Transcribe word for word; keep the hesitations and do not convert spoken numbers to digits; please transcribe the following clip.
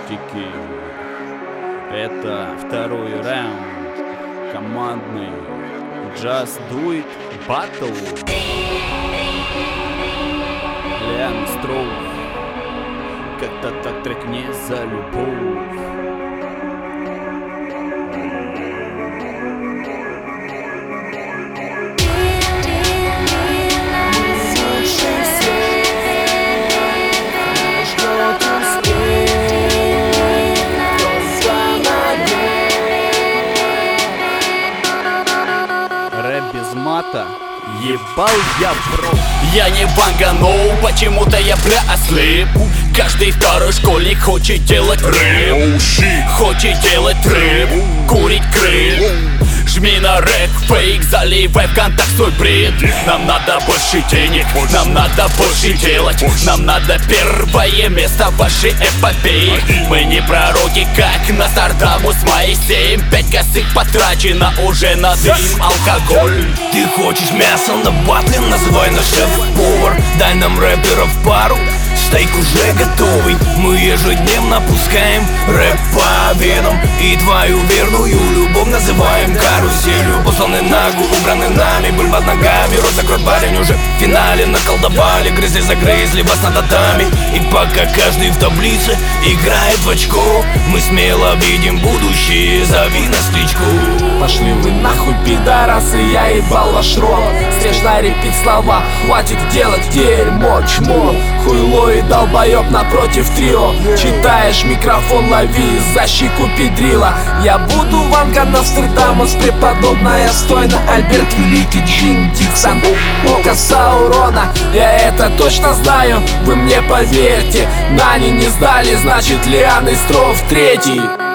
пустяки. Это второй раунд. Командный Just Do It Battle. Лиам Строув. Как-то так трек не за любовь. Без мата, ебал я бро. Я не ванганоу, почему-то я бля ослеп. Каждый второй школьник хочет делать рэп, хочет делать рэп, курить крэп. Жми на рэп, фейк, заливай в контакт свой бред. Нам надо больше денег, нам надо больше делать. Нам надо первое место в вашей эпопее. Мы не пророки, как Нострадамус Моисеем. Пять косых потрачено уже на дым, алкоголь. Ты хочешь мясо на батле, называй наш шеф-повар. Дай нам рэперов пару, стейк уже готовый. Мы ежедневно пускаем рэп по венам. И твою верную любовь называем каруселью. Посланы нагу, убраны нами, боль под ногами. Рот закрой, парень, уже в финале наколдовали. Грызли загрызли вас над татами. И пока каждый в таблице играет в очко, мы смело видим будущее, зови на стычку. Пошли вы нахуй, пидорасы, я ебал ваш рот. Стрежно репить слова, хватит делать дерьмо, чмо. Хуйло и долбоёб напротив трио. Читаешь микрофон, лови за щеку педрила. Я буду Ванга Нострадамус, преподобная стойна. Альберт Великий, Джин Диксон, Око Саурона. Я это точно знаю, вы мне поверьте. Нани не сдали, значит Лиам Строув третий.